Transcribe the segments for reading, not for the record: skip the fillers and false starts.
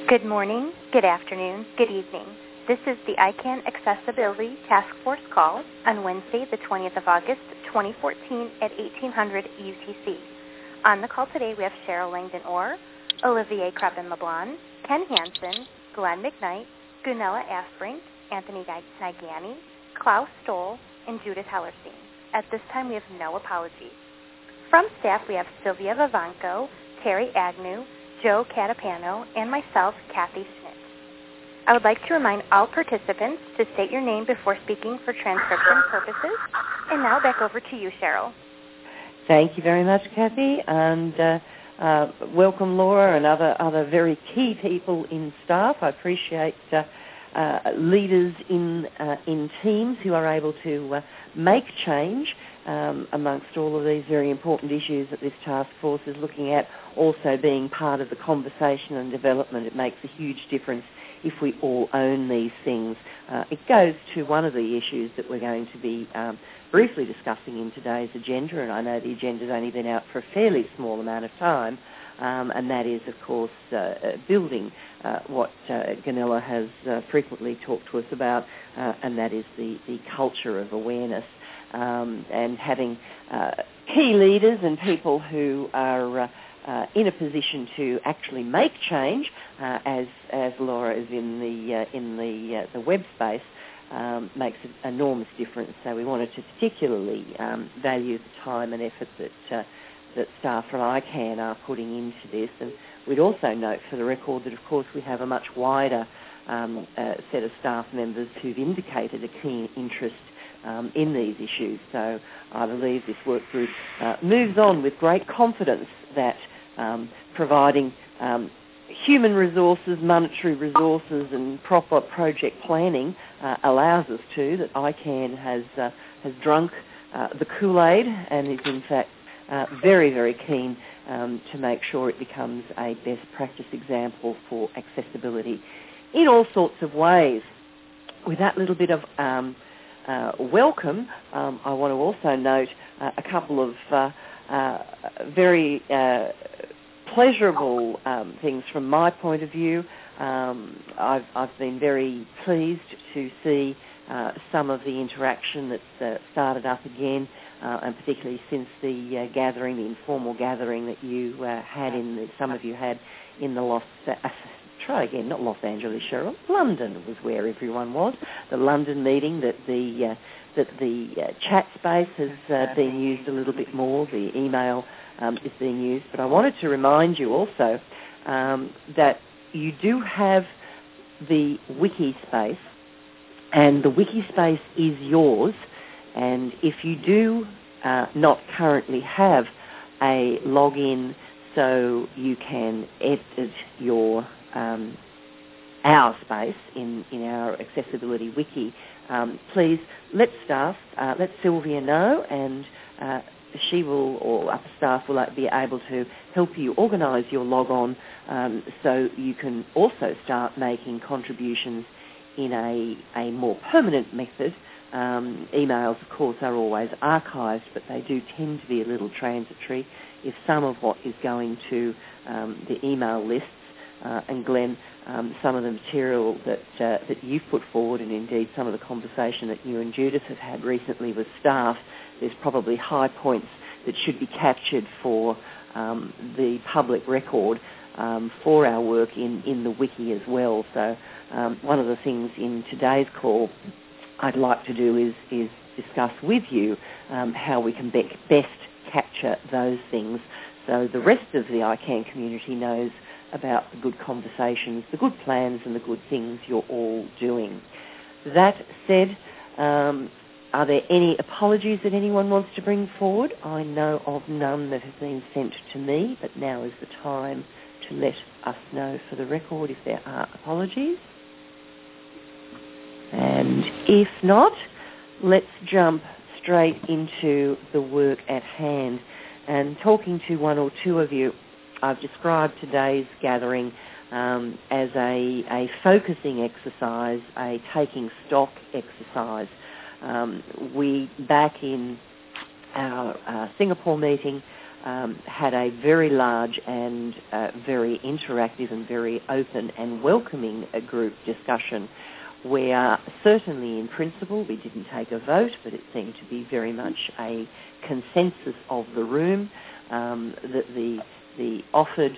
Good morning, good afternoon, good evening. This is the ICANN Accessibility Task Force call on Wednesday, the 20th of August, 2014 at 1800 UTC. On the call today, we have Cheryl Langdon-Orr, Olivier Krabben-Leblond, Ken Hansen, Glenn McKnight, Gunilla Asprink, Anthony Nigani, Klaus Stoll, and Judith Hellerstein. At this time, we have no apologies. From staff, we have Sylvia Vivanco, Terry Agnew, Joe Catapano, and myself, Kathy Schmidt. I would like to remind all participants to state your name before speaking for transcription purposes. And now back over to you, Cheryl. Thank you very much, Kathy, and welcome, Laura, and other very key people in staff. I appreciate leaders in teams who are able to make change amongst all of these very important issues that this task force is looking at, also being part of the conversation and development. It makes a huge difference if we all own these things. It goes to one of the issues that we're going to be briefly discussing in today's agenda, and I know the agenda's only been out for a fairly small amount of time, and that is, of course, building what Gunilla has frequently talked to us about, and that is the culture of awareness, and having key leaders and people who are in a position to actually make change, as Laura is in the web space, makes an enormous difference. So we wanted to particularly value the time and effort that staff from ICANN are putting into this. And we'd also note for the record that, of course, we have a much wider set of staff members who've indicated a keen interest in these issues. So I believe this work group moves on with great confidence that providing human resources, monetary resources, and proper project planning allows us to, that ICANN has drunk the Kool-Aid and is in fact very, very keen to make sure it becomes a best practice example for accessibility in all sorts of ways. With that little bit of welcome, I want to also note a couple of very pleasurable things from my point of view. I've been very pleased to see some of the interaction that's started up again, and particularly since the gathering, the informal gathering that you had some of you had in the not Los Angeles, Cheryl. London was where everyone was. The London meeting, that the chat space has been used a little bit more. The email is being used. But I wanted to remind you also that you do have the wiki space, and the wiki space is yours. And if you do not currently have a login so you can edit your our space in our accessibility wiki, please let staff, let Sylvia know, and she will, or upper staff will be able to help you organise your log-on so you can also start making contributions in a more permanent method. Emails, of course, are always archived, but they do tend to be a little transitory. If some of what is going to the email lists, and Glenn, some of the material that you've put forward, and indeed some of the conversation that you and Judith have had recently with staff, there's probably high points that should be captured for the public record for our work in the wiki as well. So one of the things in today's call I'd like to do is discuss with you how we can best capture those things so the rest of the ICANN community knows about the good conversations, the good plans, and the good things you're all doing. That said, are there any apologies that anyone wants to bring forward? I know of none that have been sent to me, but now is the time to let us know for the record if there are apologies. And if not, let's jump straight into the work at hand. And talking to one or two of you, I've described today's gathering as a focusing exercise, a taking stock exercise. We, back in our Singapore meeting, had a very large and very interactive and very open and welcoming group discussion where certainly in principle we didn't take a vote, but it seemed to be very much a consensus of the room that the offered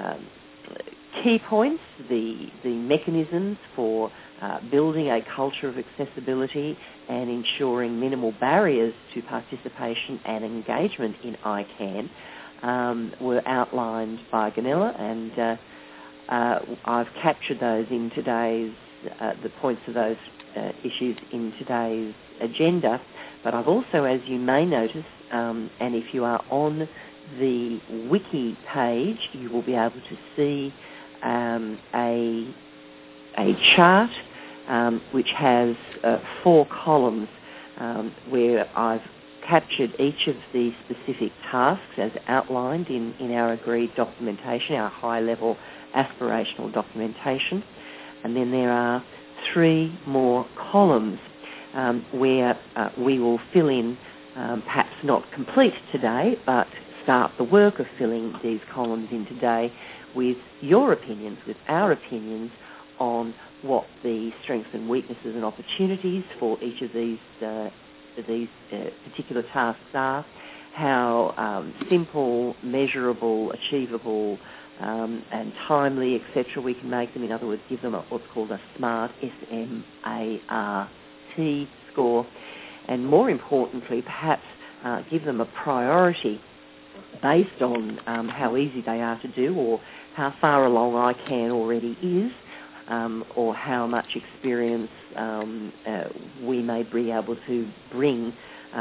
key points, the mechanisms for building a culture of accessibility and ensuring minimal barriers to participation and engagement in ICANN were outlined by Gunilla, and I've captured those in today's, the points of those issues in today's agenda. But I've also, as you may notice, and if you are on the wiki page, you will be able to see a chart which has 4 columns where I've captured each of the specific tasks as outlined in our agreed documentation, our high-level aspirational documentation. And then there are 3 more columns where we will fill in, perhaps not complete today, but start the work of filling these columns in today with your opinions, with our opinions on what the strengths and weaknesses and opportunities for each of these particular tasks are, how simple, measurable, achievable, and timely, etc. we can make them. In other words, give them what's called a SMART, S-M-A-R-T score, and more importantly, perhaps give them a priority based on how easy they are to do, or how far along ICANN already is, or how much experience we may be able to bring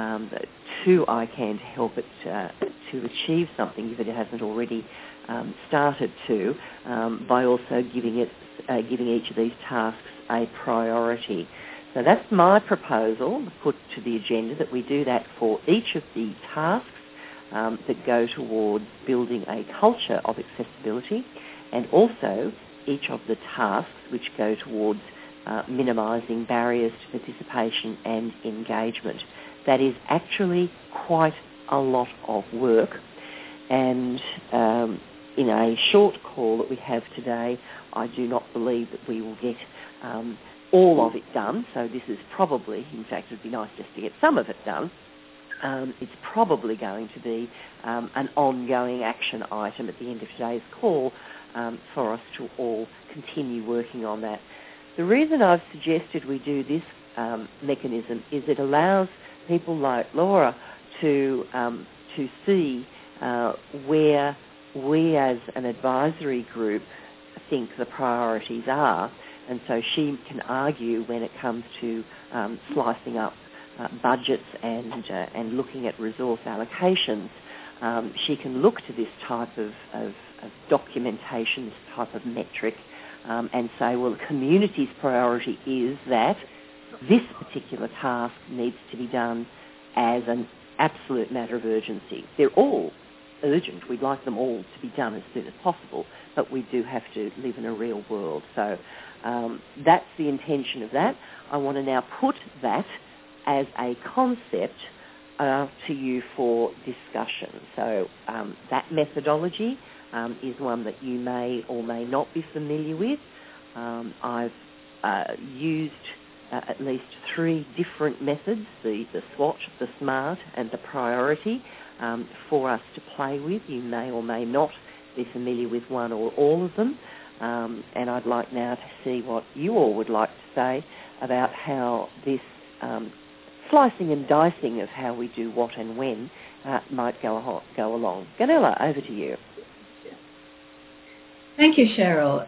to ICANN to help it to achieve something if it hasn't already started to, by also giving each of these tasks a priority. So that's my proposal, put to the agenda, that we do that for each of the tasks that go towards building a culture of accessibility, and also each of the tasks which go towards minimising barriers to participation and engagement. That is actually quite a lot of work, and in a short call that we have today, I do not believe that we will get all of it done. So this is probably, in fact, it would be nice just to get some of it done. It's probably going to be an ongoing action item at the end of today's call for us to all continue working on that. The reason I've suggested we do this mechanism is it allows people like Laura to see where we as an advisory group think the priorities are, and so she can argue when it comes to slicing up budgets and looking at resource allocations. She can look to this type of documentation, this type of metric, and say, well, the community's priority is that this particular task needs to be done as an absolute matter of urgency. They're all urgent. We'd like them all to be done as soon as possible, but we do have to live in a real world. So that's the intention of that. I want to now put that as a concept to you for discussion. So that methodology is one that you may or may not be familiar with. I've used at least 3 different methods, the SWOT, the SMART, and the priority, for us to play with. You may or may not be familiar with one or all of them, and I'd like now to see what you all would like to say about how this slicing and dicing of how we do what and when might go along. Gunilla, over to you. Thank you, Cheryl.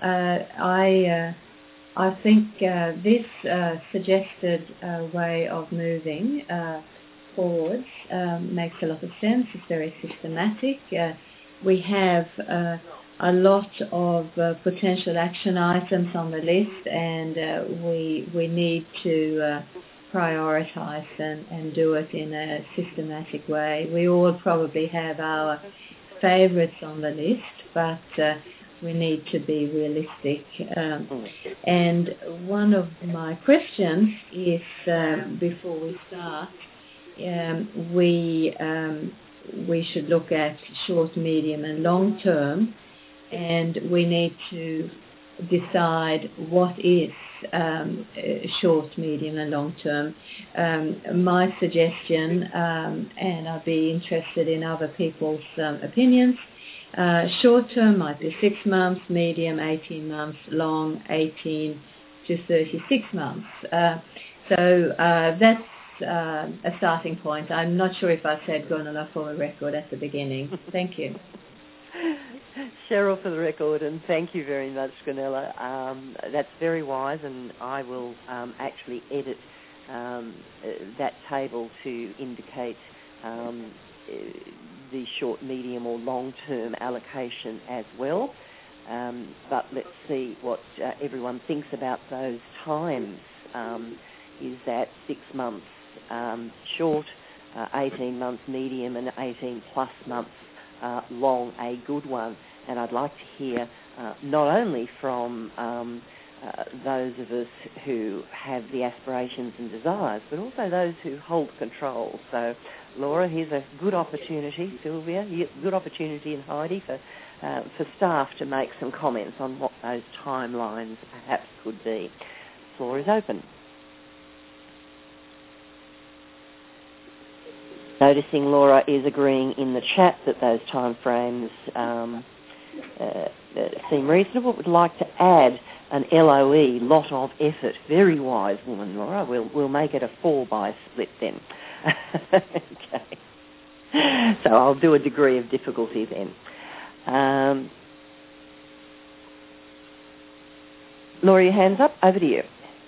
I think this suggested way of moving forwards makes a lot of sense. It's very systematic. We have a lot of potential action items on the list, and we need to prioritize and do it in a systematic way. We all probably have our favorites on the list, but we need to be realistic. And one of my questions is, before we start, we we should look at short, medium and long term, and we need to decide what is short, medium and long term. My suggestion, and I'd be interested in other people's opinions, short term might be 6 months, medium 18 months, long 18 to 36 months. So that's a starting point. I'm not sure if I said Gunilla for a record at the beginning. Thank you. Cheryl for the record, and thank you very much, Gunilla. That's very wise, and I will actually edit that table to indicate the short, medium or long-term allocation as well. But let's see what everyone thinks about those times. Is that 6 months short, 18 months medium and 18 plus months long a good one? And I'd like to hear not only from those of us who have the aspirations and desires, but also those who hold control. So, Laura, here's a good opportunity, Sylvia, good opportunity, and Heidi for staff to make some comments on what those timelines perhaps could be. The floor is open. Noticing Laura is agreeing in the chat that those time frames seem reasonable. Would like to add an LOE, lot of effort. Very wise woman, Laura. We'll make it a 4-by split then. Okay. So I'll do a degree of difficulty then. Laura, your hand's up. Over to you.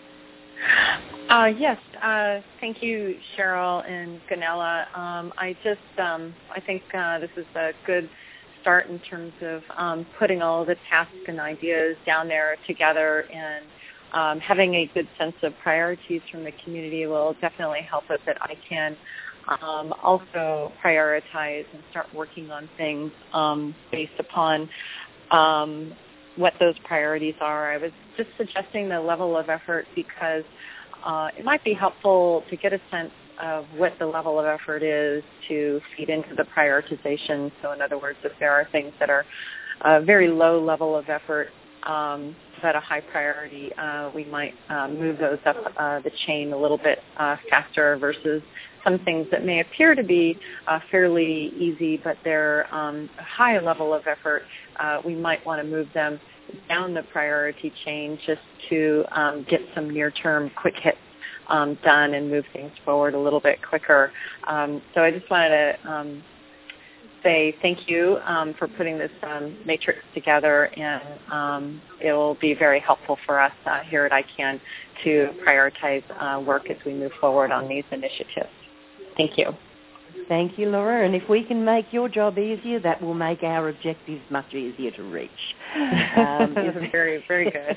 Yes. Thank you, Cheryl and Gunilla. I think this is a good start in terms of putting all the tasks and ideas down there together, and having a good sense of priorities from the community will definitely help us at ICANN also prioritize and start working on things based upon what those priorities are. I was just suggesting the level of effort because it might be helpful to get a sense of what the level of effort is to feed into the prioritization. So in other words, if there are things that are very low level of effort but a high priority, we might move those up the chain a little bit faster versus some things that may appear to be fairly easy, but they're a high level of effort. We might want to move them down the priority chain just to get some near-term quick hits done and move things forward a little bit quicker. So I just wanted to say thank you for putting this matrix together, and it will be very helpful for us here at ICANN to prioritize work as we move forward on these initiatives. Thank you. Thank you, Laura. And if we can make your job easier, that will make our objectives much easier to reach. Very, very good.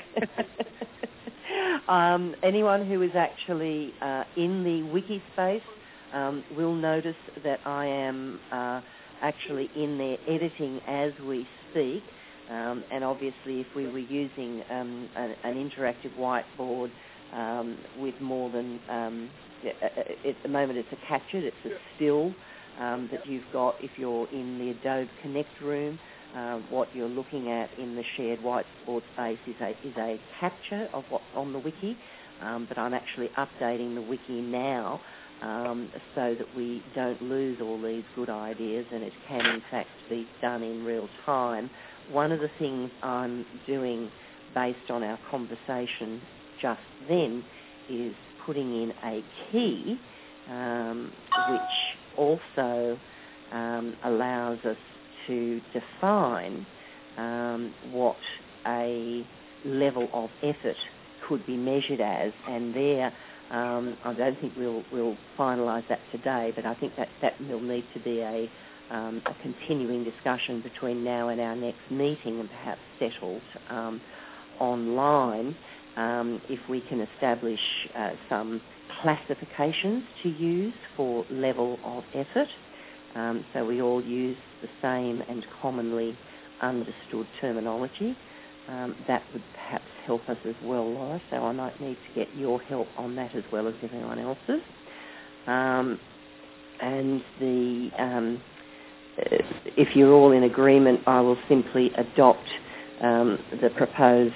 Anyone who is actually in the wiki space will notice that I am actually in there editing as we speak. And obviously, if we were using an interactive whiteboard with more than... at the moment it's a captured, it's a still that you've got if you're in the Adobe Connect room. What you're looking at in the shared whiteboard space is a capture of what's on the wiki, but I'm actually updating the wiki now so that we don't lose all these good ideas and it can in fact be done in real time. One of the things I'm doing based on our conversation just then is putting in a key which also allows us to define what a level of effort could be measured as, and there I don't think we'll finalise that today, but I think that will need to be a continuing discussion between now and our next meeting, and perhaps settled online. If we can establish some classifications to use for level of effort, so we all use the same and commonly understood terminology, that would perhaps help us as well, Laura, so I might need to get your help on that as well as everyone else's. And the if you're all in agreement, I will simply adopt the proposed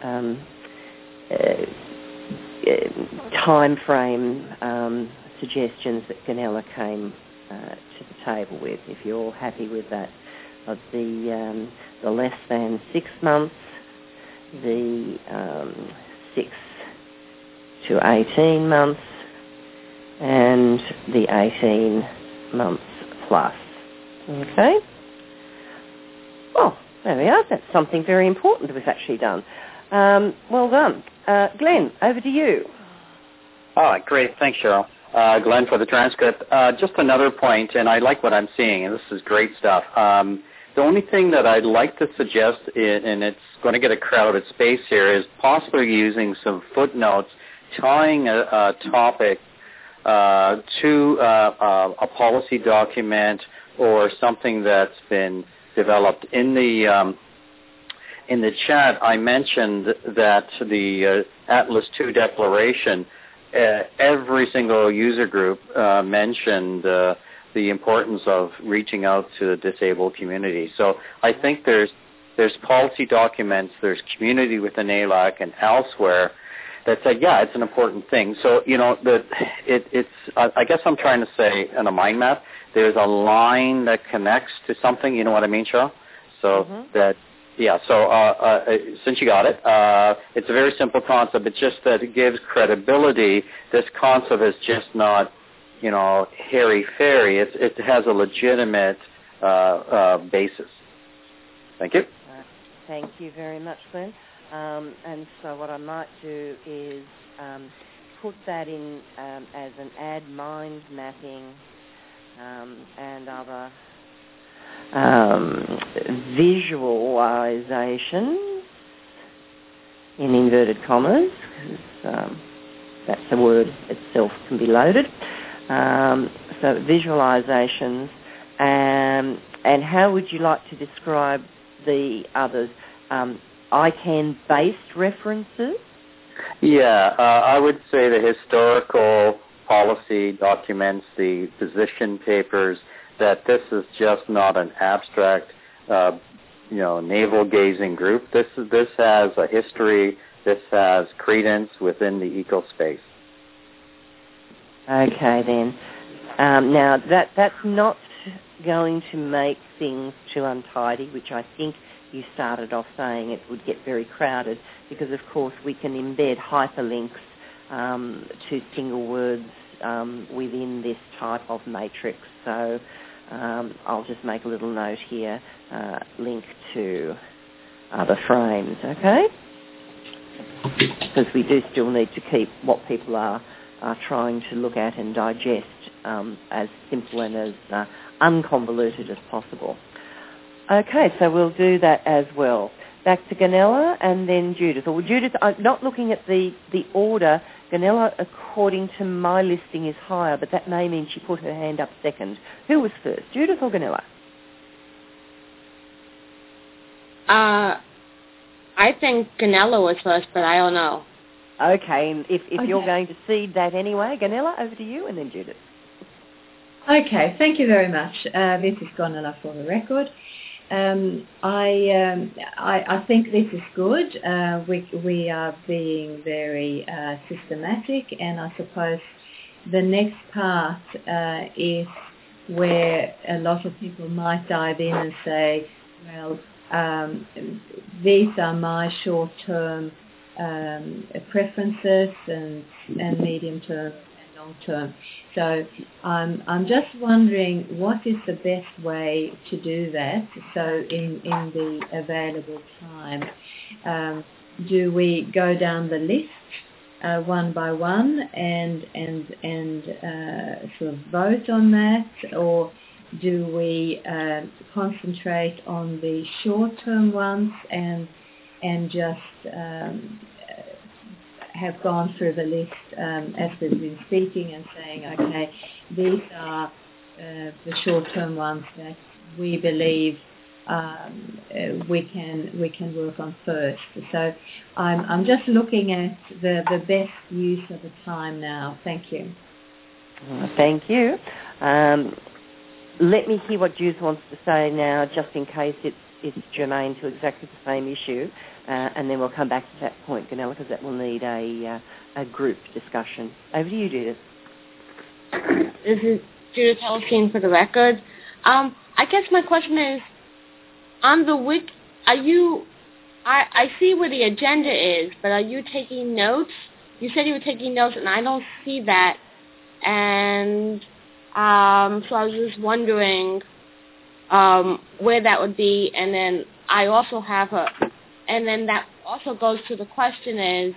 time frame suggestions that Gunilla came to the table with. If you're all happy with that, of the less than 6 months, the 6 to 18 months, and the 18 months plus. Okay? Well, there we are. That's something very important that was actually done. Well done. Glenn, over to you. All right, great. Thanks, Cheryl. Glenn for the transcript. Just another point, and I like what I'm seeing, and this is great stuff. The only thing that I'd like to suggest, and it's going to get a crowded space here, is possibly using some footnotes tying a topic to a policy document or something that's been developed. In the chat, I mentioned that the Atlas II declaration, every single user group mentioned the importance of reaching out to the disabled community. So I think there's policy documents, there's community within ALAC and elsewhere that say, yeah, it's an important thing. So, I guess I'm trying to say in a mind map, there's a line that connects to something, you know what I mean, Cheryl? So since you got it, it's a very simple concept. It's just that it gives credibility. This concept is just not, hairy-fairy. It has a legitimate basis. Thank you. Thank you very much, Glenn. And so what I might do is put that in as an add mind mapping and other visualization in inverted commas, because that's the word itself can be loaded. So visualizations, and how would you like to describe the others? ICANN-based references? Yeah, I would say the historical policy documents, the position papers, that this is just not an abstract, navel-gazing group. This has a history. This has credence within the ecospace. Okay, then. Now, that's not going to make things too untidy, which I think you started off saying it would get very crowded, because, of course, we can embed hyperlinks to single words within this type of matrix. So I'll just make a little note here, link to other frames, okay? Because we do still need to keep what people are trying to look at and digest as simple and as unconvoluted as possible. Okay, so we'll do that as well. Back to Gunilla and then Judith. Or Judith, I'm not looking at the order. Gunilla, according to my listing, is higher, but that may mean she put her hand up second. Who was first, Judith or Gunilla? I think Gunilla was first, but I don't know. Okay, and if you're going to cede that anyway, Gunilla, over to you, and then Judith. Okay, thank you very much. This is Gunilla for the record. I think this is good. We are being very systematic, and I suppose the next part is where a lot of people might dive in and say, well, these are my short-term preferences and medium-term and long-term. So I'm just wondering, what is the best way to do that? So in the available time, do we go down the list one by one and sort of vote on that, or do we concentrate on the short-term ones and just have gone through the list as we've been speaking and saying, okay, these are the short-term ones that we believe we can work on first. So I'm just looking at the best use of the time now. Thank you. Thank you. let me hear what Judith wants to say now, just in case it's germane to exactly the same issue, and then we'll come back to that point, Gunilla, because that will need a group discussion. Over to you, Judith. This is Judith Helstein for the record. I guess my question is, on the wiki, I see where the agenda is, but are you taking notes? You said you were taking notes, and I don't see that. And so I was just wondering where that would be. And then I also have and then that also goes to the question is,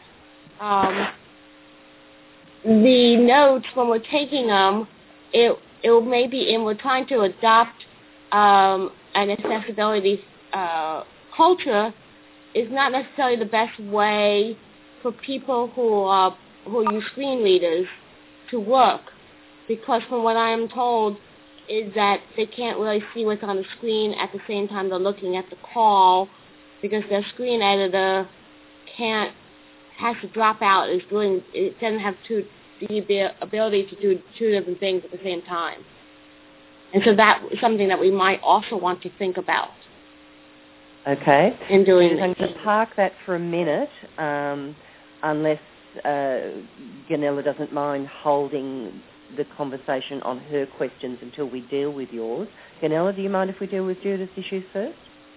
the notes, when we're taking them, it may be, and we're trying to adopt an accessibility culture, is not necessarily the best way for people who use screen readers to work, because from what I am told is that they can't really see what's on the screen at the same time they're looking at the call, because their screen editor has to drop out. It doesn't have the ability to do two different things at the same time. And so that is something that we might also want to think about. Okay. In doing I'm going to park that for a minute, unless Gunilla doesn't mind holding the conversation on her questions until we deal with yours. Gunilla, do you mind if we deal with Judith's issues first?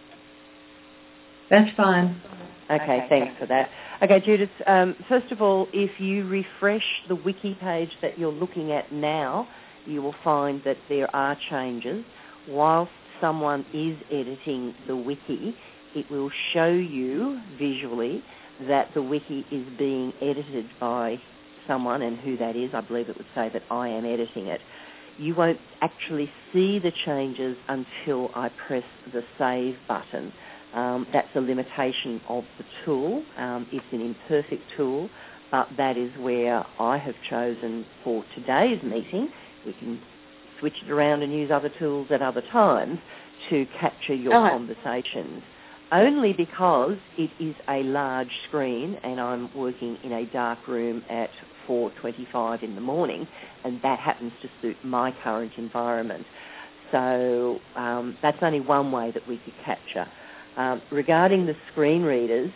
That's fine. Okay, thanks for that. Okay, Judith, first of all, if you refresh the wiki page that you're looking at now, you will find that there are changes. Whilst someone is editing the wiki, it will show you visually that the wiki is being edited by someone, and who that is, I believe it would say that I am editing it. You won't actually see the changes until I press the Save button. That's a limitation of the tool. It's an imperfect tool, but that is where I have chosen for today's meeting. We can switch it around and use other tools at other times to capture your conversations. Only because it is a large screen and I'm working in a dark room at 4:25 in the morning, and that happens to suit my current environment. So that's only one way that we could capture. Regarding the screen readers,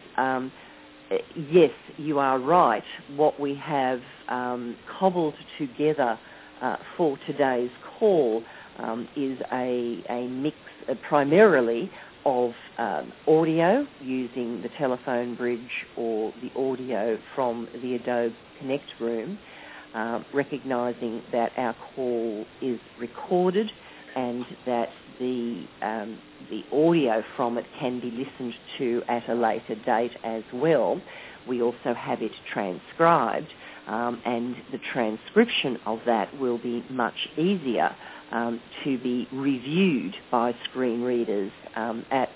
yes, you are right. What we have cobbled together for today's call is a mix primarily of audio using the telephone bridge or the audio from the Adobe Connect room, recognising that our call is recorded and that the audio from it can be listened to at a later date as well. We also have it transcribed, and the transcription of that will be much easier to be reviewed by screen readers at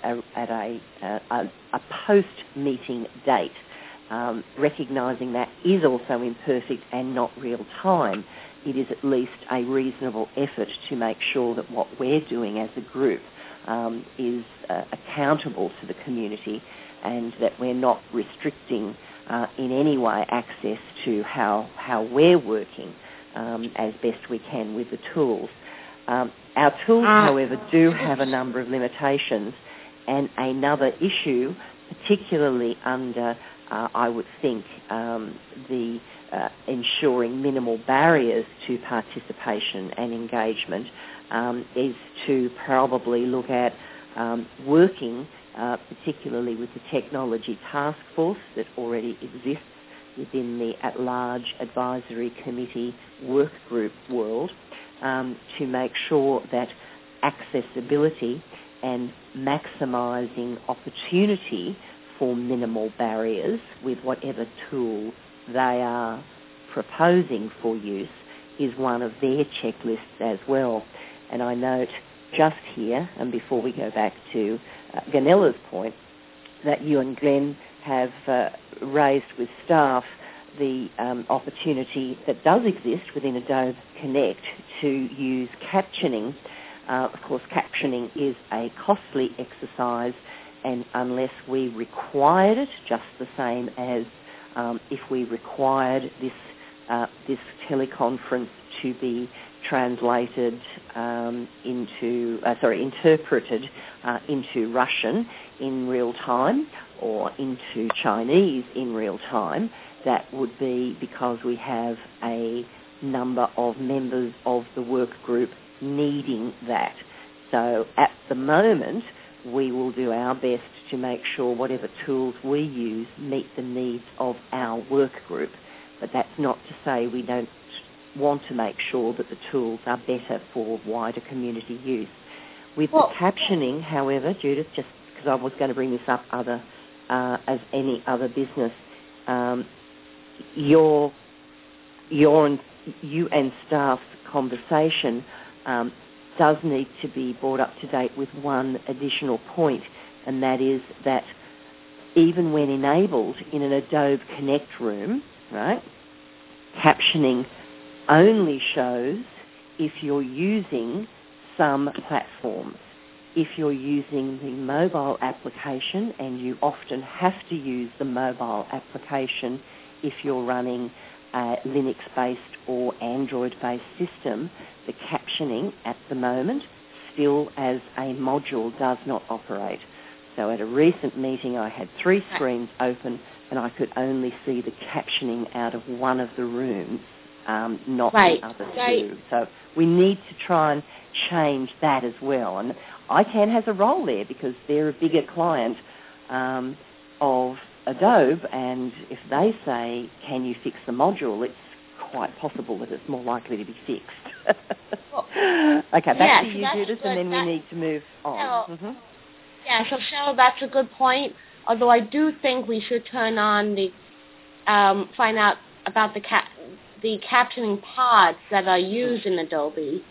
a post-meeting date. Recognising that is also imperfect and not real time, it is at least a reasonable effort to make sure that what we're doing as a group is accountable to the community, and that we're not restricting in any way access to how we're working as best we can with the tools. Our tools, however, do have a number of limitations, and another issue, particularly under, I would think, the ensuring minimal barriers to participation and engagement, is to probably look at working particularly with the technology task force that already exists within the at-large advisory committee work group world, to make sure that accessibility and maximising opportunity for minimal barriers with whatever tool they are proposing for use is one of their checklists as well. And I note just here, and before we go back to Gunilla's point, that you and Glenn have raised with staff the opportunity that does exist within Adobe Connect to use captioning. Of course, captioning is a costly exercise, and unless we required it, just the same as if we required this this teleconference to be interpreted into Russian in real time or into Chinese in real time, that would be because we have a number of members of the work group needing that. So at the moment, we will do our best to make sure whatever tools we use meet the needs of our work group. But that's not to say we don't want to make sure that the tools are better for wider community use. With the captioning, however, Judith, just because I was going to bring this up as any other business, you and staff's conversation does need to be brought up to date with one additional point, and that is that even when enabled in an Adobe Connect room, right, captioning only shows if you're using some platforms. If you're using the mobile application, and you often have to use the mobile application if you're running a Linux-based or Android-based system, the captioning at the moment still as a module does not operate. So at a recent meeting I had 3 screens open and I could only see the captioning out of one of the rooms, not the other two. So we need to try and change that as well. And ICANN has a role there because they're a bigger client of Adobe, and if they say, can you fix the module, it's quite possible that it's more likely to be fixed. Okay, back to you, Judith, and then we need to move on. Yeah, so Cheryl, that's a good point, although I do think we should turn on the, find out about the captioning pods that are used in Adobe.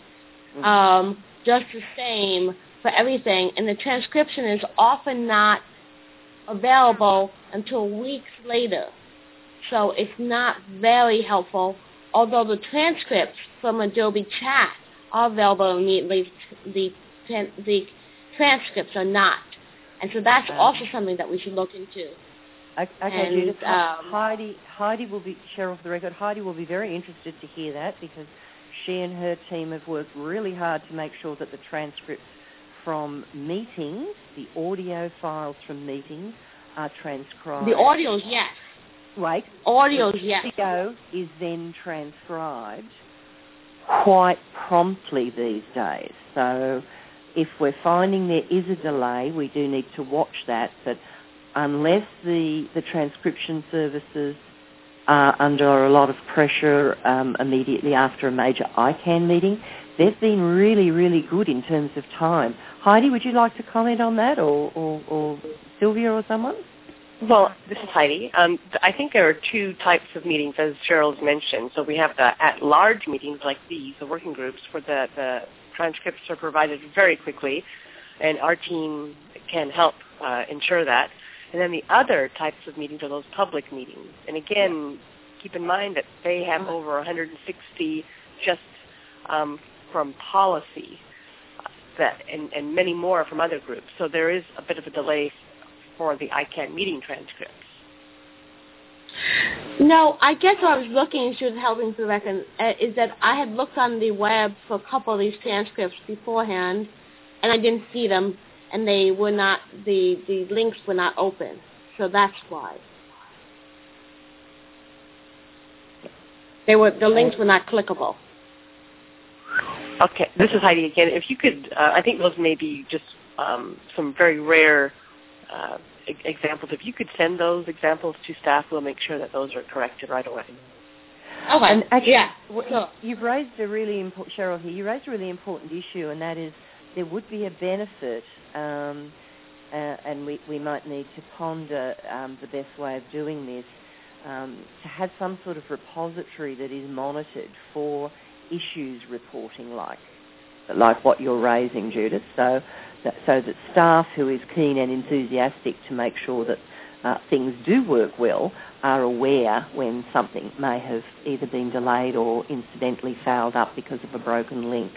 Just the same for everything, and the transcription is often not available until weeks later. So it's not very helpful, although the transcripts from Adobe Chat are available immediately. The transcripts are not. And so that's also something that we should look into. Okay, Judith. Heidi will be, Cheryl, for the record, Heidi will be very interested to hear that because she and her team have worked really hard to make sure that the transcripts from meetings, the audio files from meetings, are transcribed. The audios, yes. Right. Audios, yes. The video is then transcribed quite promptly these days. So if we're finding there is a delay, we do need to watch that. But unless the transcription services are under a lot of pressure immediately after a major ICANN meeting, they've been really, really good in terms of time. Heidi, would you like to comment on that, or Sylvia or someone? Well, this is Heidi. I think there are 2 types of meetings, as Cheryl's mentioned. So we have the at-large meetings like these, the working groups, where the transcripts are provided very quickly, and our team can help ensure that. And then the other types of meetings are those public meetings. And again, keep in mind that they have over 160 just from policy, and many more from other groups. So there is a bit of a delay for the ICANN meeting transcripts. No, I guess what I was looking into helping to reckon is that I had looked on the web for a couple of these transcripts beforehand, and I didn't see them, and they were not, the links were not open. So that's why. The links were not clickable. Okay, this is Heidi again. If you could, I think those may be just some very rare examples. If you could send those examples to staff, we'll make sure that those are corrected right away. Okay. And actually, yeah. Sure. You've raised a really important, Cheryl here, you raised a really important issue, and that is there would be a benefit, and we might need to ponder the best way of doing this, to have some sort of repository that is monitored for issues reporting like what you're raising, Judith, so that staff who is keen and enthusiastic to make sure that things do work well are aware when something may have either been delayed or incidentally fouled up because of a broken link.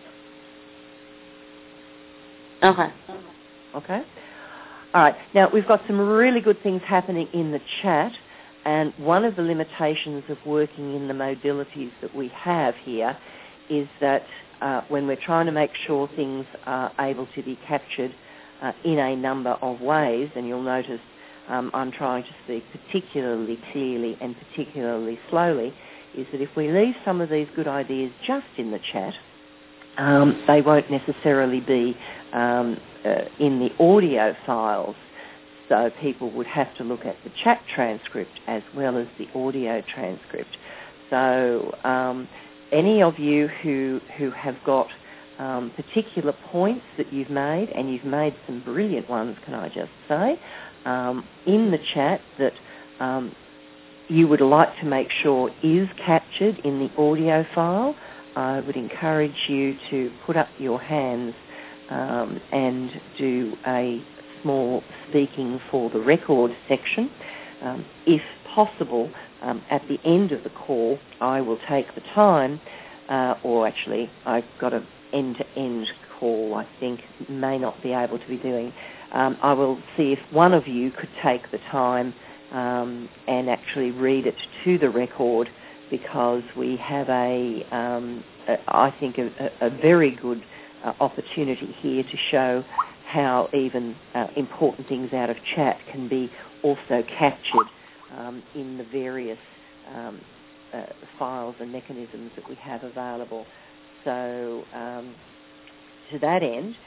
Okay. Okay. All right. Now, we've got some really good things happening in the chat. And one of the limitations of working in the modalities that we have here is that when we're trying to make sure things are able to be captured in a number of ways, and you'll notice I'm trying to speak particularly clearly and particularly slowly, is that if we leave some of these good ideas just in the chat, they won't necessarily be in the audio files. So people would have to look at the chat transcript as well as the audio transcript. So any of you who have got particular points that you've made, and you've made some brilliant ones, can I just say, in the chat that you would like to make sure is captured in the audio file, I would encourage you to put up your hands and do a small speaking for the record section. If possible, at the end of the call, I will take the time, or actually I've got an end-to-end call, I think, may not be able to be doing. I will see if one of you could take the time and actually read it to the record, because we have I think, a very good opportunity here to show how even important things out of chat can be also captured in the various files and mechanisms that we have available. So to that end,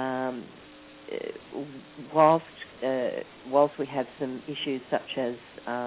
whilst we have some issues such as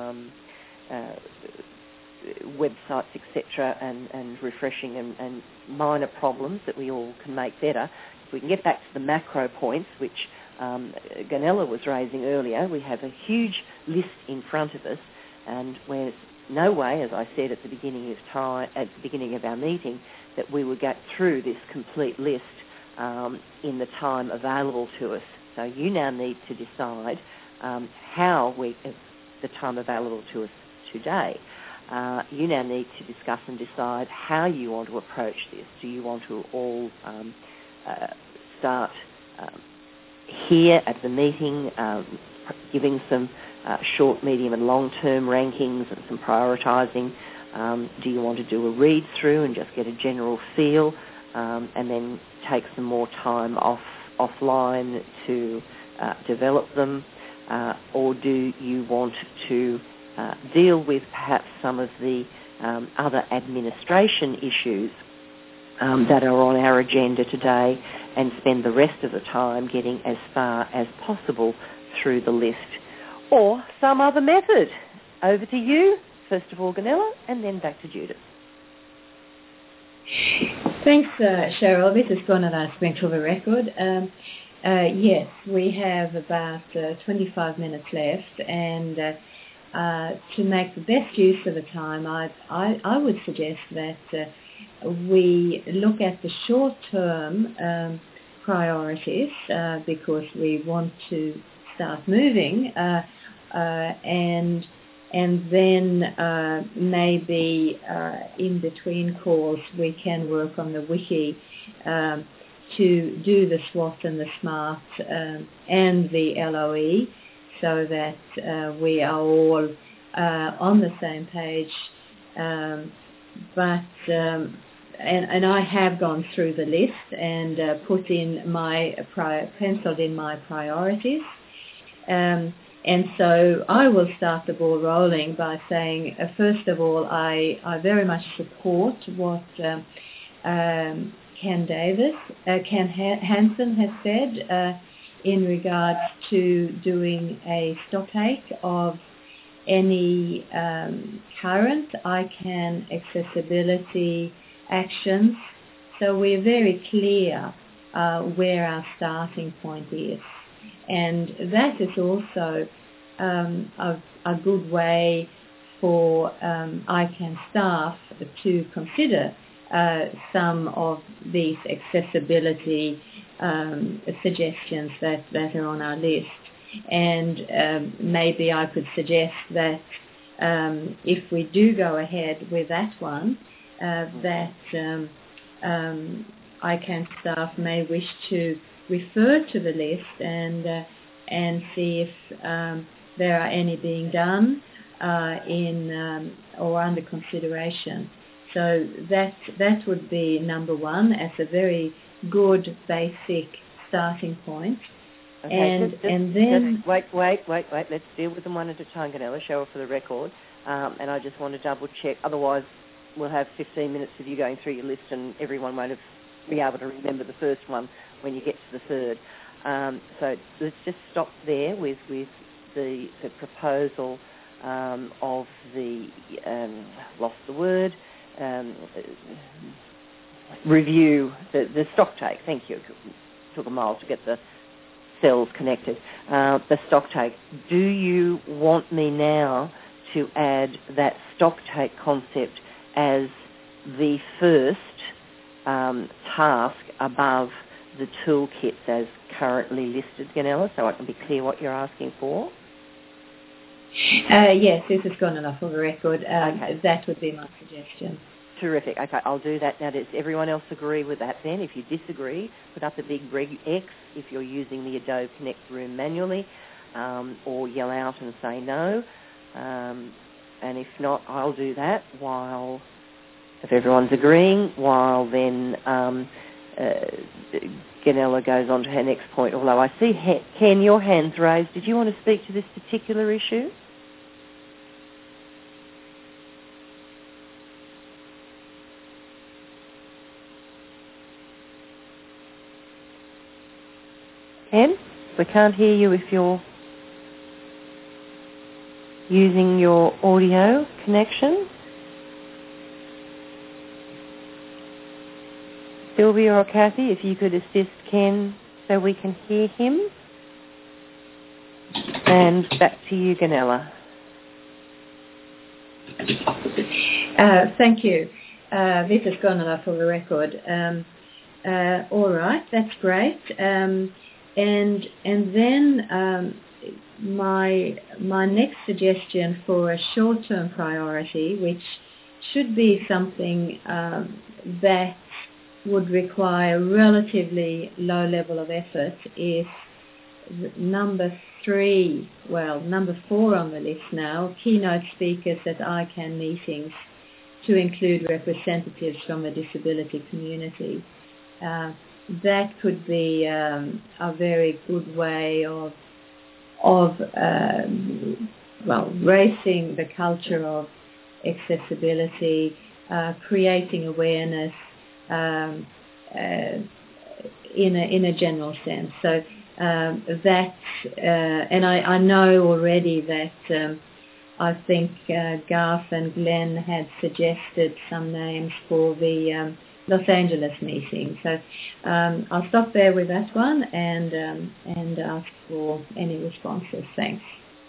websites, etc., and refreshing and minor problems that we all can make better, if we can get back to the macro points, which Gunilla was raising earlier, we have a huge list in front of us, and there's no way, as I said at the beginning of our meeting, that we would get through this complete list in the time available to us. So you now need to decide how the time available to us today. You now need to discuss and decide how you want to approach this. Do you want to all start here at the meeting, giving some short, medium and long-term rankings and some prioritising? Do you want to do a read-through and just get a general feel and then take some more time offline to develop them? Or do you want to deal with perhaps some of the other administration issues that are on our agenda today and spend the rest of the time getting as far as possible through the list? Or some other method? Over to you, first of all, Gunilla, and then back to Judith. Thanks, Cheryl. This is Gunilla Spring for the record. Yes, we have about 25 minutes left, and to make the best use of the time, I would suggest that we look at the short-term priorities because we want to start moving, and then maybe in between calls we can work on the wiki to do the SWOT and the SMART and the LOE, so that we are all on the same page. But I have gone through the list and put in penciled in my priorities. And so I will start the ball rolling by saying, first of all, I very much support what Ken Hansen has said in regards to doing a stocktake of any current ICANN accessibility actions. So we're very clear where our starting point is. And that is also a good way for ICANN staff to consider some of these accessibility suggestions that are on our list. And maybe I could suggest that if we do go ahead with that one, that ICANN staff may wish to refer to the list and see if there are any being done, in or under consideration. So that would be number one as a very good basic starting point. Okay, and then wait. Let's deal with them one at a time, Gunilla. Cheryl, for the record. And I just want to double check. Otherwise, we'll have 15 minutes of you going through your list, and everyone won't be able to remember the first one when you get to the third. So let's just stop there with the proposal of the lost the word. Review the stock take. Thank you. It took a while to get the cells connected. The stock take. Do you want me now to add that stock take concept as the first task above the toolkits as currently listed, Gunilla, so I can be clear what you're asking for? Yes, this has gone enough for the record. Okay. That would be my suggestion. Terrific. Okay, I'll do that. Now, does everyone else agree with that then? If you disagree, put up a big reg X if you're using the Adobe Connect room manually, or yell out and say no. And if not, I'll do that if everyone's agreeing, while then Gunilla goes on to her next point. Although I see, Ken, your hand's raised. Did you want to speak to this particular issue? Ken, we can't hear you if you're using your audio connection. Sylvia or Kathy, if you could assist Ken so we can hear him. And back to you, Gunilla. Thank you. This has gone enough for the record. All right, that's great. And then my next suggestion for a short-term priority, which should be something that would require relatively low level of effort, is number 4 on the list now, keynote speakers at ICANN meetings to include representatives from the disability community. That could be a very good way of raising the culture of accessibility, creating awareness in a general sense. So that, and I know already that I think Garth and Glenn had suggested some names for the Los Angeles meeting. So I'll stop there with that one and ask for any responses. Thanks.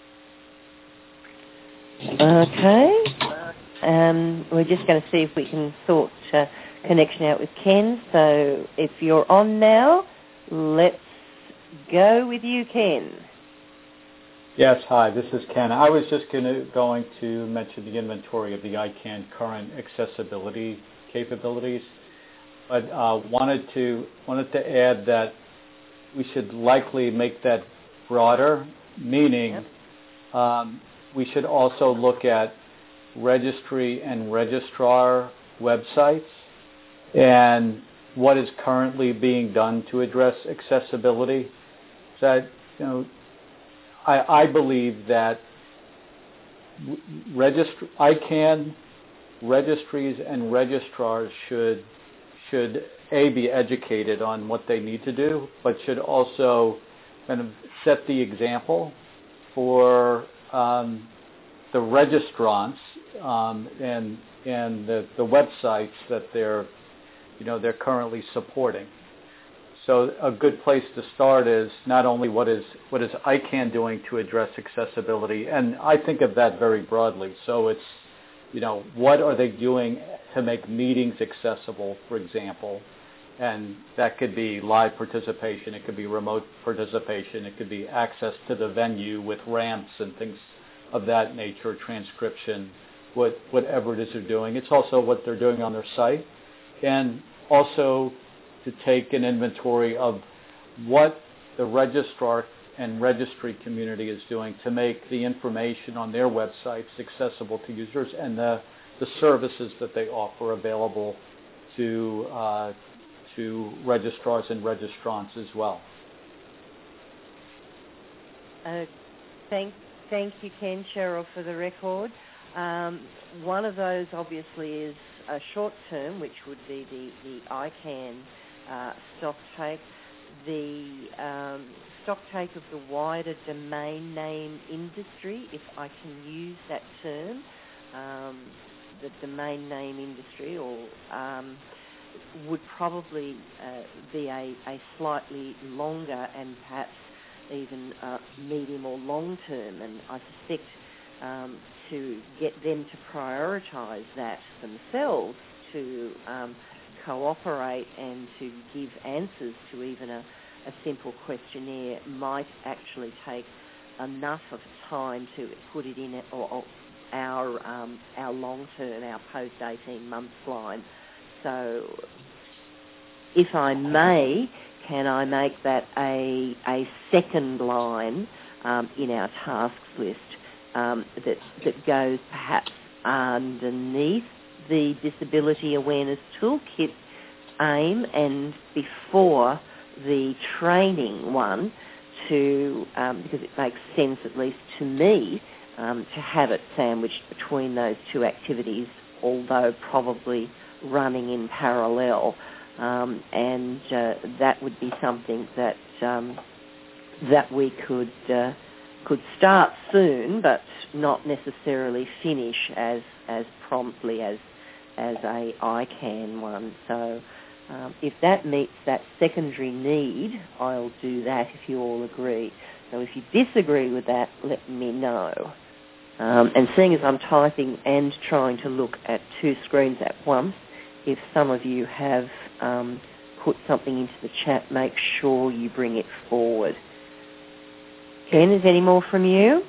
Okay. We're just going to see if we can sort connection out with Ken. So if you're on now, let's go with you, Ken. Yes, hi, this is Ken. I was just going to mention the inventory of the ICANN current accessibility capabilities, but wanted to add that we should likely make that broader, meaning we should also look at registry and registrar websites and what is currently being done to address accessibility. That, I believe that ICANN registries and registrars should be educated on what they need to do, but should also kind of set the example for the registrants and the websites that they're currently supporting. So a good place to start is not only what is ICANN doing to address accessibility, and I think of that very broadly. So it's, what are they doing to make meetings accessible, for example, and that could be live participation, it could be remote participation, it could be access to the venue with ramps and things of that nature, transcription, whatever it is they're doing. It's also what they're doing on their site, and also to take an inventory of what the registrar and registry community is doing to make the information on their websites accessible to users and the services that they offer available to registrars and registrants as well. Thank you, Ken. Cheryl, for the record. One of those obviously is a short term, which would be the ICANN stock take. The stock take of the wider domain name industry, if I can use that term, the domain name industry, or would probably be a slightly longer and perhaps even medium or long term, and I suspect to get them to prioritise that themselves, to cooperate and to give answers to even a simple questionnaire might actually take enough of time to put it in our long term, our post 18 months line. So, if I may, can I make that a second line in our tasks list that goes perhaps underneath the Disability Awareness Toolkit aim and before the training one, to because it makes sense, at least to me, to have it sandwiched between those two activities, although probably running in parallel, and that would be something that that we could start soon, but not necessarily finish as promptly as a ICANN one. So if that meets that secondary need, I'll do that if you all agree. So if you disagree with that, let me know. And seeing as I'm typing and trying to look at two screens at once, if some of you have put something into the chat, make sure you bring it forward. Ken, is any more from you?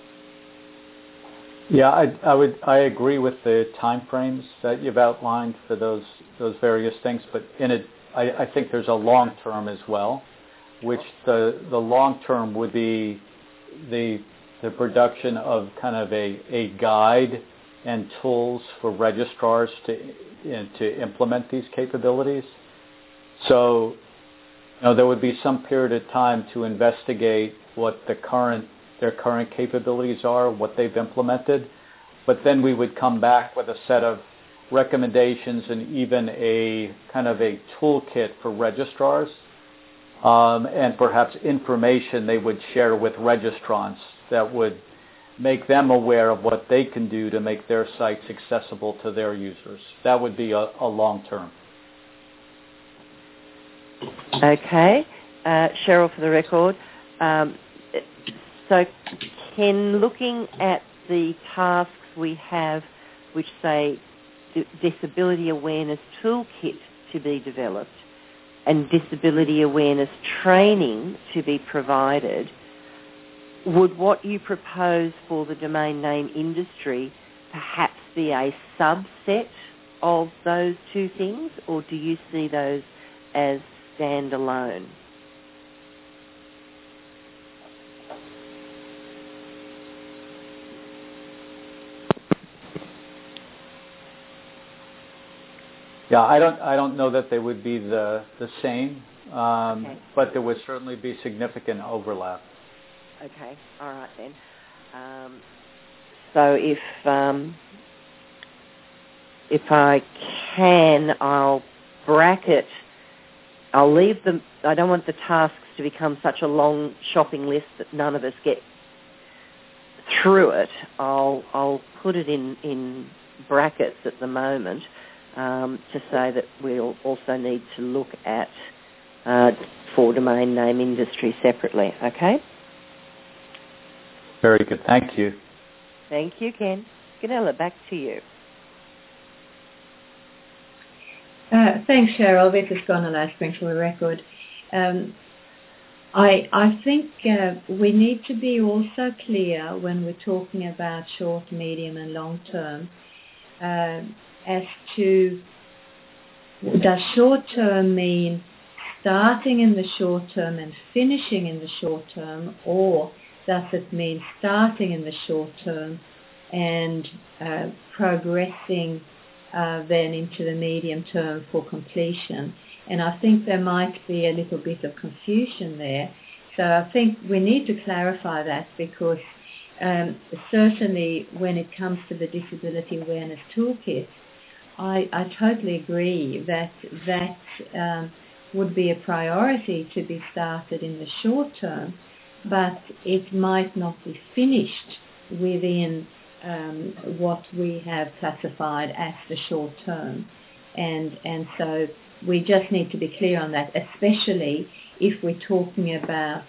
Yeah, I agree with the time frames that you've outlined for those various things, but in it, I think there's a long term as well, which the long term would be the production of kind of a guide and tools for registrars to implement these capabilities. So, there would be some period of time to investigate what their current capabilities are, what they've implemented, but then we would come back with a set of recommendations and even a kind of a toolkit for registrars, and perhaps information they would share with registrants that would make them aware of what they can do to make their sites accessible to their users. That would be a long term. Okay. Cheryl, for the record. So, Ken, looking at the tasks we have, which say Disability Awareness Toolkit to be developed and Disability Awareness Training to be provided, would what you propose for the domain name industry perhaps be a subset of those two things, or do you see those as standalone? Yeah, I don't know that they would be the same, okay. But there would certainly be significant overlap. Okay, all right then. So if I can, I'll bracket. I'll leave them. I don't want the tasks to become such a long shopping list that none of us get through it. I'll put it in brackets at the moment. To say that we'll also need to look at for domain name industry separately, okay? Very good. Thank you. Thank you, Ken. Gunilla, back to you. Thanks, Cheryl. This is Gunilla Aspring for the record. I think we need to be also clear when we're talking about short, medium, and long term as to, does short term mean starting in the short term and finishing in the short term, or does it mean starting in the short term and progressing then into the medium term for completion? And I think there might be a little bit of confusion there. So I think we need to clarify that, because certainly when it comes to the Disability Awareness Toolkit, I totally agree that would be a priority to be started in the short term, but it might not be finished within what we have classified as the short term. And so we just need to be clear on that, especially if we're talking about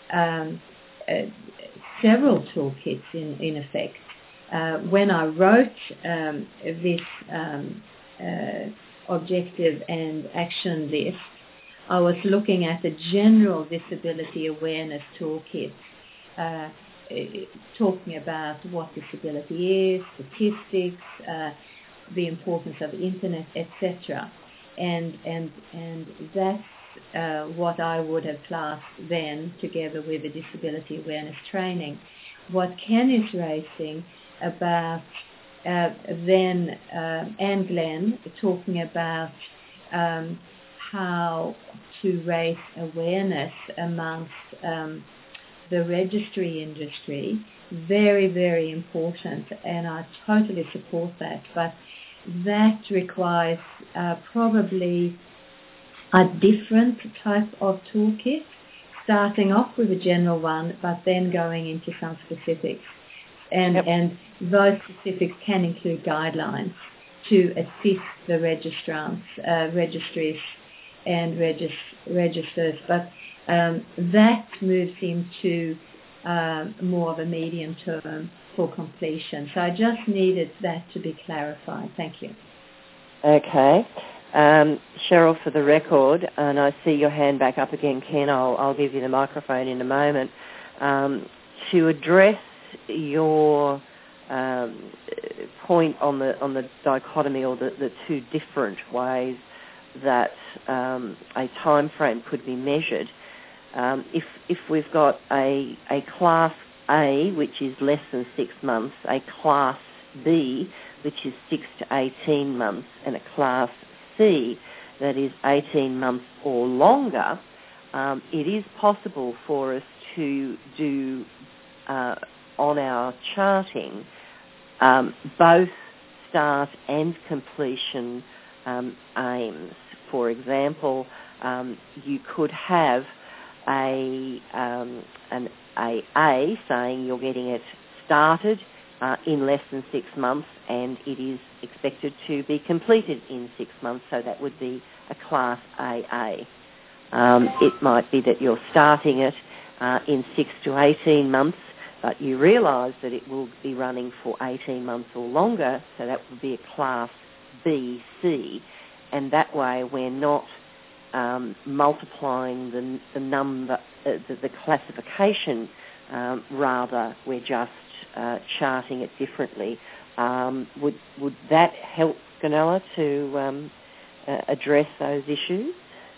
several toolkits in effect. When I wrote this objective and action list, I was looking at the general disability awareness toolkit, talking about what disability is, statistics, the importance of the internet, etc. And that's what I would have classed then together with the disability awareness training. What Ken is raising about then and Glenn talking about how to raise awareness amongst the registry industry, very, very important, and I totally support that. But that requires probably a different type of toolkit, starting off with a general one, but then going into some specifics. And those specifics can include guidelines to assist the registrants, registries and registers. But that moves into more of a medium term for completion. So I just needed that to be clarified. Thank you. Okay. Cheryl, for the record, and I see your hand back up again, Ken, I'll give you the microphone in a moment. To address your point on the dichotomy, or the two different ways that a time frame could be measured, if we've got a Class A, which is less than 6 months, a Class B, which is 6 to 18 months, and a Class C, that is 18 months or longer, it is possible for us to do on our charting both start and completion aims. For example, you could have an AA saying you're getting it started in less than 6 months, and it is expected to be completed in 6 months, so that would be a Class AA. It might be that you're starting it in 6 to 18 months, but you realise that it will be running for 18 months or longer, so that would be a Class BC, and that way we're not multiplying the number, the classification, rather we're just charting it differently. Would that help, Gunilla, to address those issues?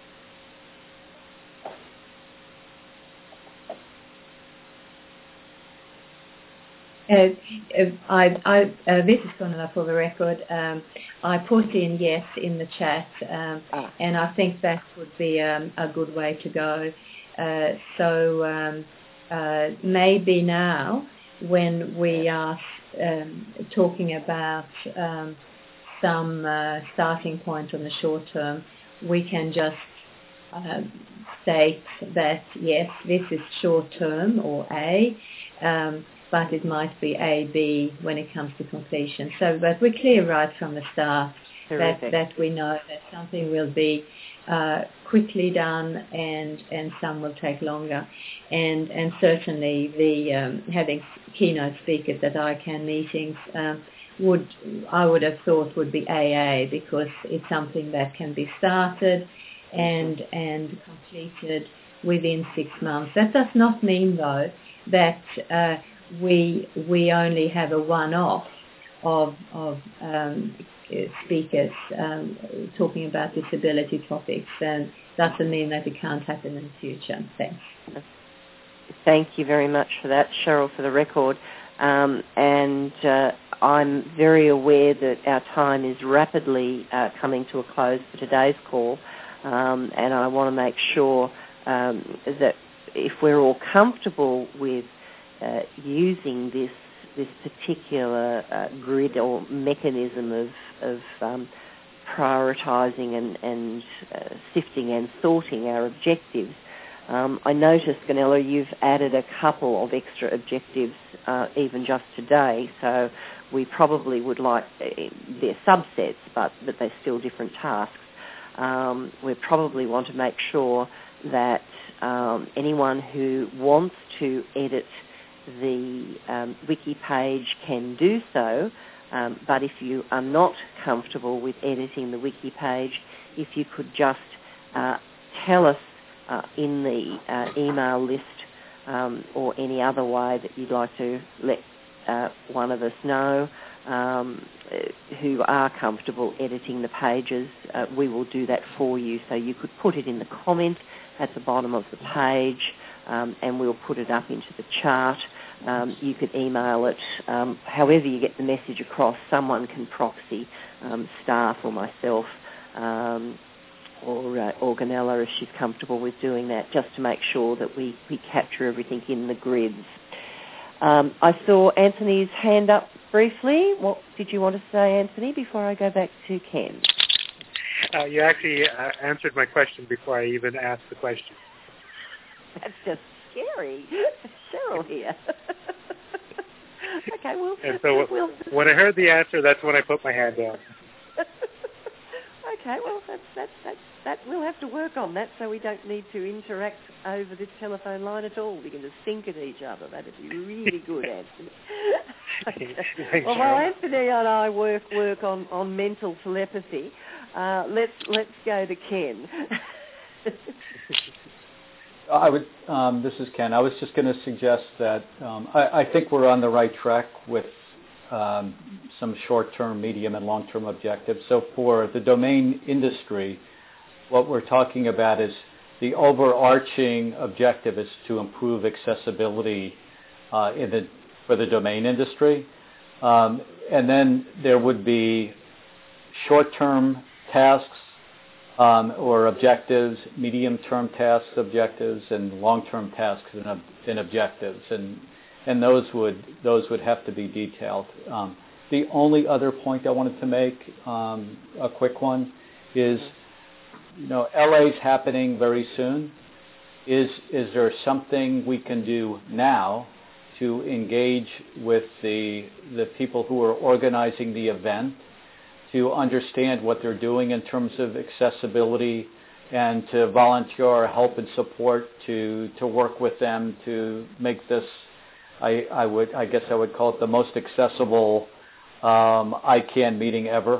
This is Gunilla for the record. I put in yes in the chat, and I think that would be a good way to go. So maybe now, when we are talking about some starting point on the short term, we can just state that, yes, this is short term or A, but it might be A, B when it comes to completion. So, but we're clear right from the start that we know that something will be quickly done and some will take longer. And certainly the having keynote speakers at ICANN meetings I would have thought would be AA, because it's something that can be started and completed within 6 months. That does not mean, though, that we only have a one-off of speakers talking about disability topics, and doesn't mean that it can't happen in the future. Thanks. Thank you very much for that, Cheryl, for the record. And I'm very aware that our time is rapidly coming to a close for today's call, and I want to make sure that if we're all comfortable with using this particular grid or mechanism of prioritising and sifting and sorting our objectives, I noticed, Gunilla, you've added a couple of extra objectives even just today, so we probably would like, they're subsets, but they're still different tasks. We probably want to make sure that anyone who wants to edit the wiki page can do so, but if you are not comfortable with editing the wiki page, if you could just tell us in the email list or any other way that you'd like to let one of us know who are comfortable editing the pages, we will do that for you. So you could put it in the comment at the bottom of the page, and we'll put it up into the chart. You could email it. However you get the message across, someone can proxy, staff or myself, or Gunilla if she's comfortable with doing that, just to make sure that we capture everything in the grids. I saw Anthony's hand up briefly. What did you want to say, Anthony, before I go back to Ken? You actually answered my question before I even asked the question. That's just scary. Cheryl here. Okay, well... And so when I heard the answer, that's when I put my hand down. Okay, well, that we'll have to work on that, so we don't need to interact over this telephone line at all. We can just think at each other. That'd be really good, Anthony. Okay. Well, while Anthony and I work on mental telepathy, let's go to Ken. This is Ken. I was just going to suggest that I think we're on the right track with some short-term, medium, and long-term objectives. So for the domain industry, what we're talking about is the overarching objective is to improve accessibility for the domain industry. And then there would be short-term tasks or objectives, medium-term tasks, objectives, and long-term tasks and objectives. And those would have to be detailed. The only other point I wanted to make, a quick one, is, LA's happening very soon. Is there something we can do now to engage with the people who are organizing the event, to understand what they're doing in terms of accessibility, and to volunteer our help and support to work with them to make this, I guess I would call it the most accessible ICANN meeting ever.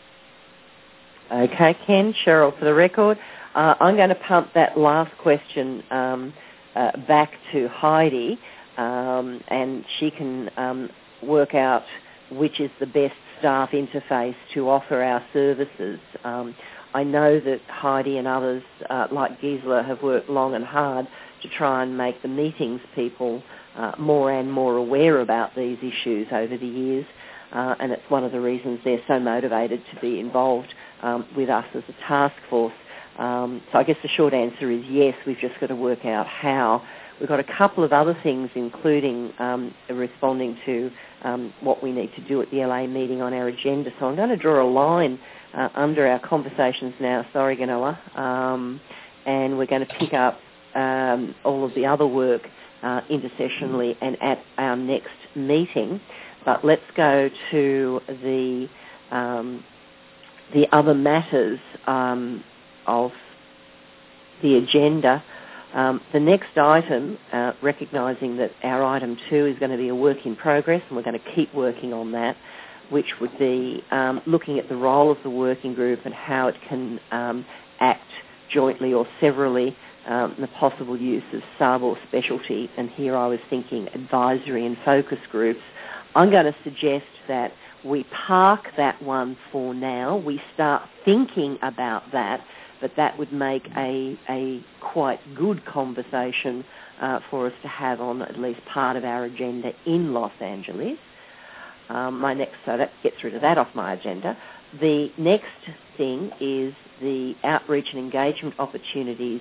Okay, Ken, Cheryl, for the record, I'm going to pump that last question back to Heidi, and she can work out which is the best staff interface to offer our services. I know that Heidi and others, like Gisela, have worked long and hard to try and make the meetings people more and more aware about these issues over the years, and it's one of the reasons they're so motivated to be involved with us as a task force. So I guess the short answer is yes, we've just got to work out how. We've got a couple of other things, including responding to what we need to do at the LA meeting on our agenda. So I'm going to draw a line under our conversations now, sorry, Gunilla, and we're going to pick up all of the other work intersessionally and at our next meeting. But let's go to the other matters of the agenda. The next item, recognising that our item 2 is going to be a work in progress, and we're going to keep working on that, which would be looking at the role of the working group and how it can act jointly or severally, the possible use of sub or specialty. And here I was thinking advisory and focus groups. I'm going to suggest that we park that one for now. We start thinking about that, but that would make a quite good conversation for us to have on at least part of our agenda in Los Angeles. So that gets rid of that off my agenda. The next thing is the outreach and engagement opportunities.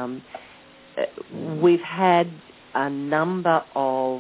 We've had a number of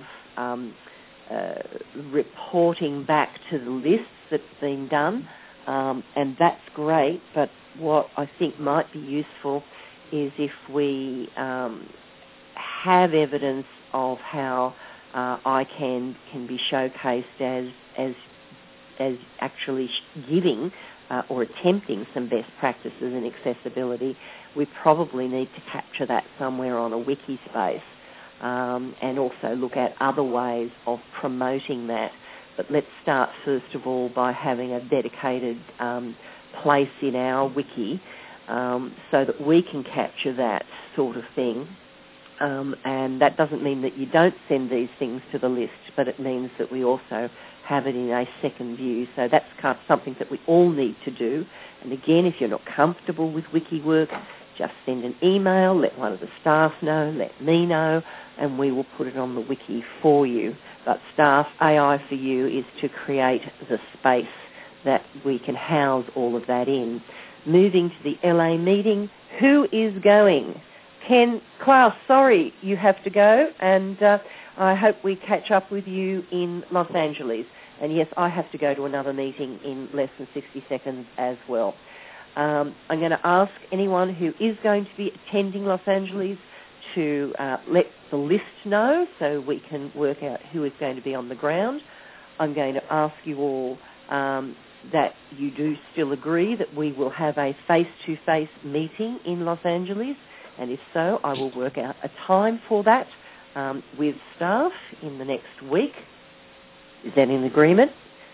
reporting back to the lists that's been done, and that's great, but what I think might be useful is if we have evidence of how ICANN can be showcased as actually giving or attempting some best practices in accessibility. We probably need to capture that somewhere on a wiki space, and also look at other ways of promoting that. But let's start first of all by having a dedicated place in our wiki so that we can capture that sort of thing. And that doesn't mean that you don't send these things to the list, but it means that we also have it in a second view. So that's kind of something that we all need to do. And again, if you're not comfortable with wiki work, just send an email, let one of the staff know, let me know, and we will put it on the wiki for you. But staff, AI for you is to create the space that we can house all of that in. Moving to the LA meeting, who is going? Ken, Klaus, sorry you have to go, and I hope we catch up with you in Los Angeles. And yes, I have to go to another meeting in less than 60 seconds as well. I'm going to ask anyone who is going to be attending Los Angeles to let the list know so we can work out who is going to be on the ground. I'm going to ask you all that you do still agree that we will have a face-to-face meeting in Los Angeles, and if so, I will work out a time for that with staff in the next week. Is that in agreement?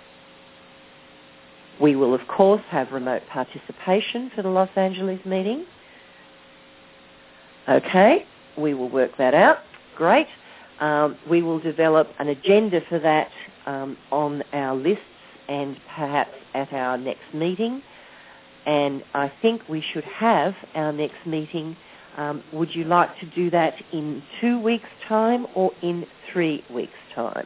We will, of course, have remote participation for the Los Angeles meeting. Okay, we will work that out. Great. We will develop an agenda for that on our lists and perhaps at our next meeting. And I think we should have our next meeting. Would you like to do that in 2 weeks' time or in 3 weeks' time?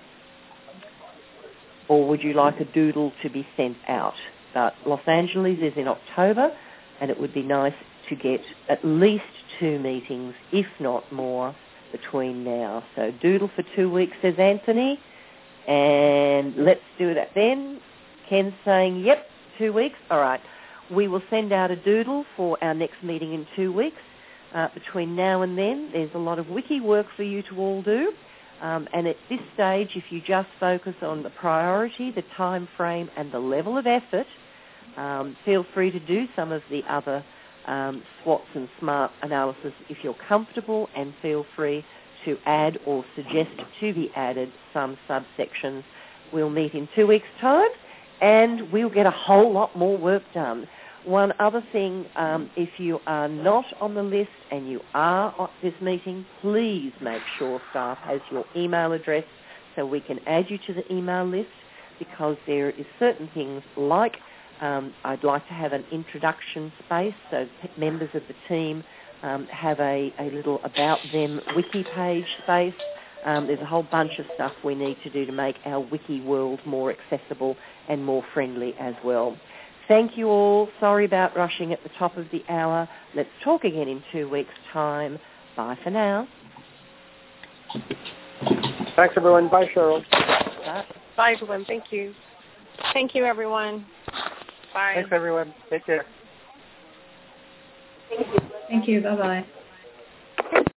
Or would you like a doodle to be sent out? But Los Angeles is in October, and it would be nice to get at least 2 meetings, if not more, between now. So doodle for 2 weeks, says Anthony, and let's do that then. Ken's saying, yep, 2 weeks. All right. We will send out a doodle for our next meeting in 2 weeks. Between now and then, there's a lot of wiki work for you to all do. And at this stage, if you just focus on the priority, the time frame, and the level of effort, feel free to do some of the other SWOTs and SMART analysis if you're comfortable, and feel free to add or suggest to be added some subsections. We'll meet in 2 weeks' time, and we'll get a whole lot more work done. One other thing, if you are not on the list and you are at this meeting, please make sure staff has your email address so we can add you to the email list, because there is certain things like I'd like to have an introduction space so members of the team have a little about them wiki page space. There's a whole bunch of stuff we need to do to make our wiki world more accessible and more friendly as well. Thank you all. Sorry about rushing at the top of the hour. Let's talk again in 2 weeks' time. Bye for now. Thanks, everyone. Bye, Cheryl. Bye, everyone. Thank you. Thank you, everyone. Bye. Thanks, everyone. Take care. Thank you. Bye-bye.